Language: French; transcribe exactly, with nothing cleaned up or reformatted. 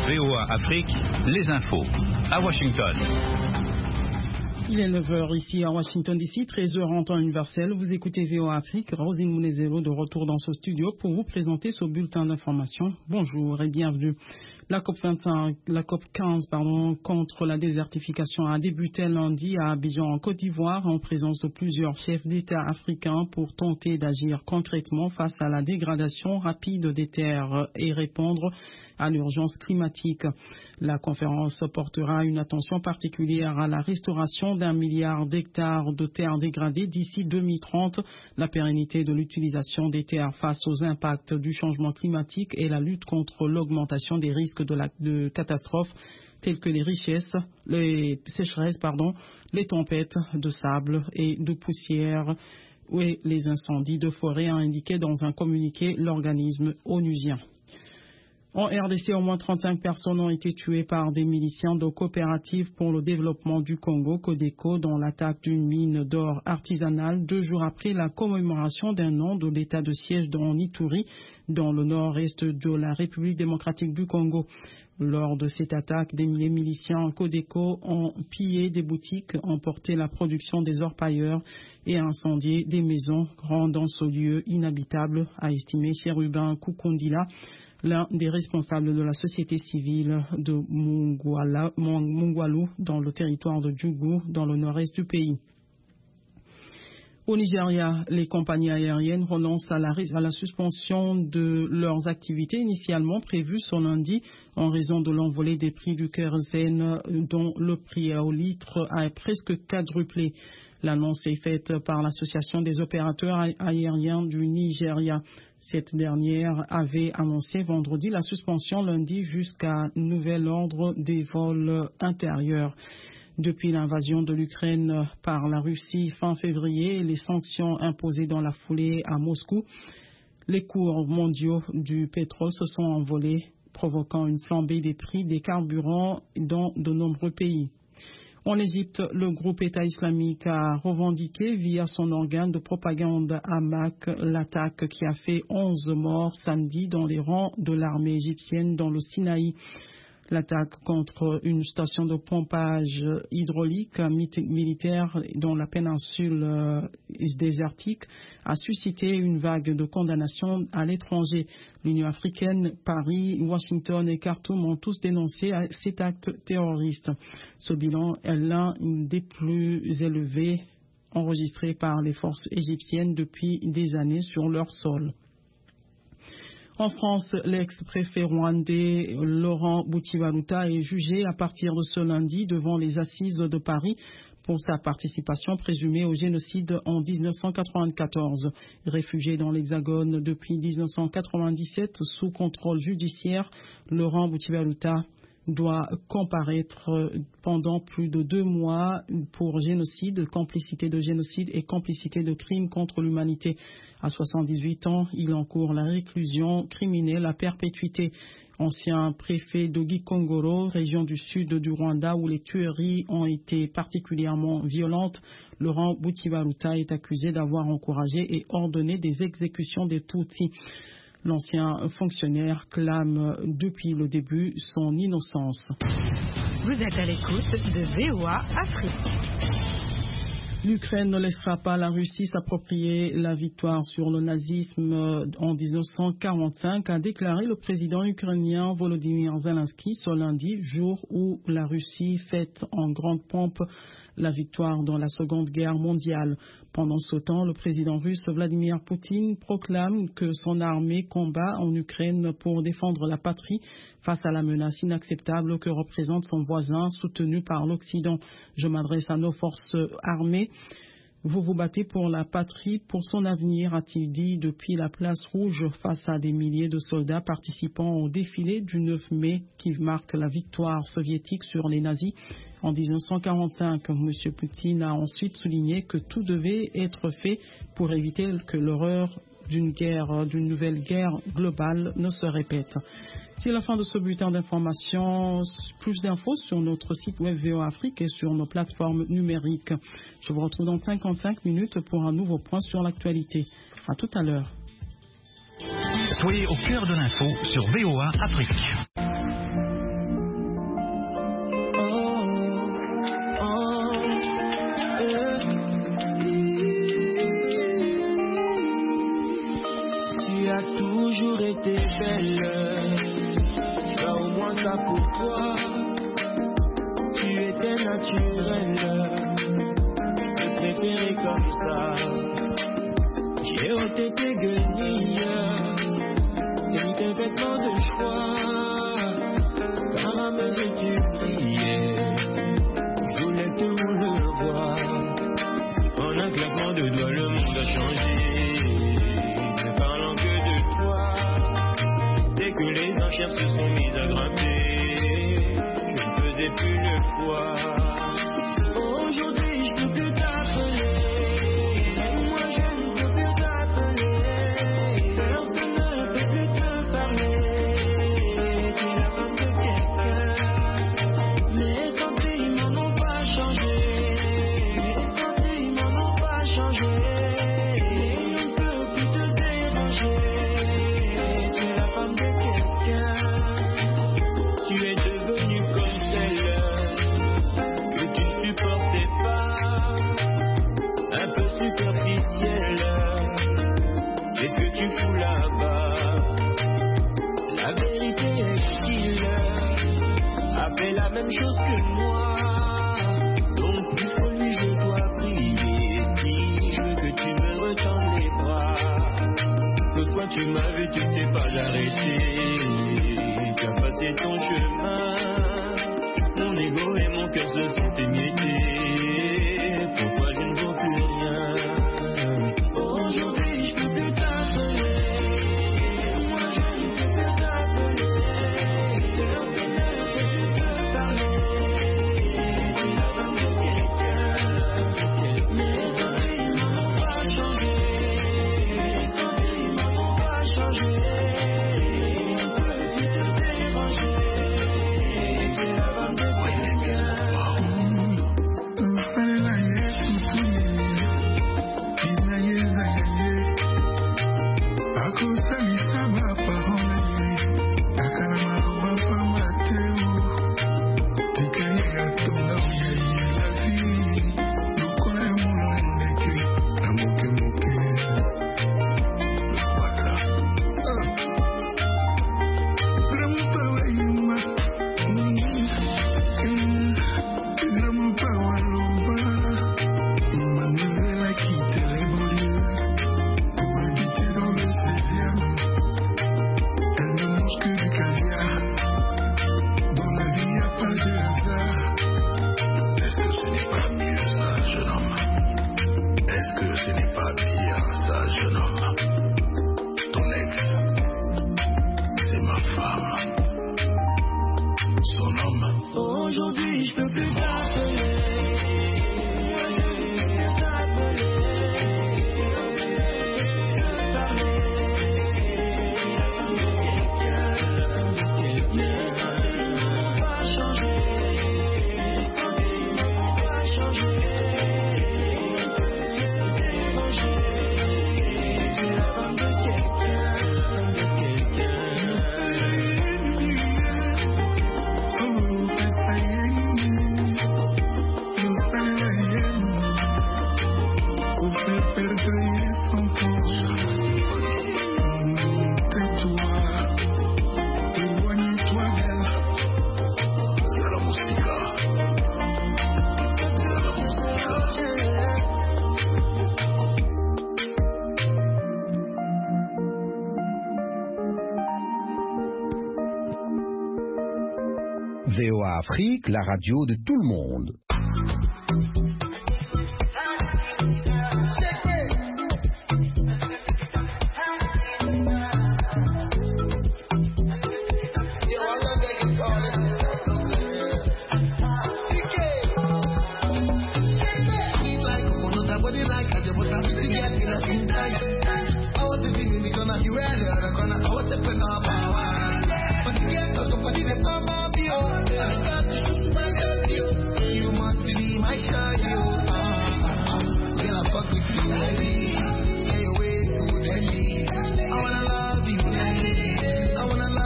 V O A Afrique, les infos. À Washington. Il est neuf heures ici à Washington D C, treize heures en temps universel. Vous écoutez V O A Afrique. Rosine Mounezero de retour dans ce studio pour vous présenter ce bulletin d'information. Bonjour et bienvenue. La COP vingt-cinq, la COP quinze, pardon, contre la désertification a débuté lundi à Abidjan en Côte d'Ivoire en présence de plusieurs chefs d'État africains pour tenter d'agir concrètement face à la dégradation rapide des terres et répondre à l'urgence climatique. La conférence portera une attention particulière à la restauration d'un milliard d'hectares de terres dégradées d'ici deux mille trente, la pérennité de l'utilisation des terres face aux impacts du changement climatique et la lutte contre l'augmentation des risques de, la, de catastrophes telles que les richesses, les sécheresses, pardon, les tempêtes de sable et de poussière et les incendies de forêt, a indiqué dans un communiqué l'organisme onusien. En R D C, au moins trente-cinq personnes ont été tuées par des miliciens de coopératives pour le développement du Congo, Codeco, dans l'attaque d'une mine d'or artisanale deux jours après la commémoration d'un an de l'état de siège dans Ituri, dans le nord-est de la République démocratique du Congo. Lors de cette attaque, des miliciens Codeco ont pillé des boutiques, emporté la production des orpailleurs et incendié des maisons, rendant ce lieu inhabitable, a estimé Chérubin Koukondila, l'un des responsables de la société civile de Mungwalu dans le territoire de Djougou, dans le nord-est du pays. Au Nigeria, les compagnies aériennes renoncent à la, à la suspension de leurs activités initialement prévues ce lundi en raison de l'envolée des prix du kérosène dont le prix au litre a presque quadruplé. L'annonce est faite par l'Association des opérateurs aériens du Nigeria. Cette dernière avait annoncé vendredi la suspension lundi jusqu'à nouvel ordre des vols intérieurs. Depuis l'invasion de l'Ukraine par la Russie fin février et les sanctions imposées dans la foulée à Moscou, les cours mondiaux du pétrole se sont envolés, provoquant une flambée des prix des carburants dans de nombreux pays. En Égypte, le groupe État islamique a revendiqué via son organe de propagande Hamak l'attaque qui a fait onze morts samedi dans les rangs de l'armée égyptienne dans le Sinaï. L'attaque contre une station de pompage hydraulique militaire dans la péninsule euh, désertique a suscité une vague de condamnation à l'étranger. L'Union africaine, Paris, Washington et Khartoum ont tous dénoncé cet acte terroriste. Ce bilan est l'un des plus élevés enregistrés par les forces égyptiennes depuis des années sur leur sol. En France, l'ex-préfet rwandais Laurent Boutivaluta est jugé à partir de ce lundi devant les assises de Paris pour sa participation présumée au génocide en mille neuf cent quatre-vingt-quatorze. Réfugié dans l'Hexagone depuis mille neuf cent quatre-vingt-dix-sept sous contrôle judiciaire, Laurent Boutivaluta doit comparaître pendant plus de deux mois pour génocide, complicité de génocide et complicité de crimes contre l'humanité. À soixante-dix-huit ans, il encourt la réclusion criminelle à perpétuité. Ancien préfet de Gikongoro, région du sud du Rwanda où les tueries ont été particulièrement violentes, Laurent Boutivaluta est accusé d'avoir encouragé et ordonné des exécutions des Tutsis. L'ancien fonctionnaire clame depuis le début son innocence. Vous êtes à l'écoute de V O A Afrique. L'Ukraine ne laissera pas la Russie s'approprier la victoire sur le nazisme en mille neuf cent quarante-cinq, a déclaré le président ukrainien Volodymyr Zelensky ce lundi, jour où la Russie fête en grande pompe la victoire dans la Seconde Guerre mondiale. Pendant ce temps, le président russe Vladimir Poutine proclame que son armée combat en Ukraine pour défendre la patrie face à la menace inacceptable que représente son voisin soutenu par l'Occident. Je m'adresse à nos forces armées. Vous vous battez pour la patrie, pour son avenir, a-t-il dit depuis la place rouge face à des milliers de soldats participant au défilé du neuf mai qui marque la victoire soviétique sur les nazis en mille neuf cent quarante-cinq. M. Poutine a ensuite souligné que tout devait être fait pour éviter que l'horreur d'une guerre, d'une nouvelle guerre globale ne se répète. C'est la fin de ce bulletin d'information. Plus d'infos sur notre site web V O A Afrique et sur nos plateformes numériques. Je vous retrouve dans cinquante-cinq minutes pour un nouveau point sur l'actualité. À tout à l'heure. Soyez au cœur de l'info sur V O A Afrique. été belle. Je fais au moins ça pour toi. Tu étais naturelle. Je préférais comme ça. J'ai ôté tes guenilles et tes vêtements de choix. Par à mesure que tu brillais, je voulais tout le voir. En un claquement de doigts, le monde a changé. Ne parlant que de toi. Dès que les enchères se sont mises à grimper, je ne faisais plus le poids. Aujourd'hui, je peux plus t'appeler. Moi, je ne peux plus t'appeler. Personne ne peut plus te parler. Tu es la femme de quelqu'un. Les sentiments n'ont pas changé. Les sentiments n'ont pas changé. Je ne peux plus te déranger. Tu es la femme de quelqu'un. Tu es devenue comme celle que tu ne supportais pas, un peu superficielle. Qu'est-ce que tu fous là-bas? La vérité est qu'il a fait la même chose que moi. Donc plus pour lui je dois prier. Si je veux que tu me retends les bras. L'autre fois tu m'as vu, tu t'es pas arrêté. Tu as passé ton chemin. Mon ego et mon cœur se sont émiettés. Pourquoi je ne vaux plus rien? Aujourd'hui je peux plus t'appeler. Moi je ne peux plus t'appeler. Personne ne peut plus te parler. Tu es la femme de quelqu'un. Les sentiments n'ont pas changé. Les sentiments n'ont pas changé. Je ne peux plus te déranger. Tu es la femme de quelqu'un. Aujourd'hui je peux plus t'appeler. Moi je ne peux plus t'appeler. La femme de quelqu'un. Les sentiments n'ont pas changé. Les sentiments n'ont pas changé. Je ne peux plus te déranger. Tu es la femme de quelqu'un. De quelqu'un. V O A Afrique, la radio de tout le monde.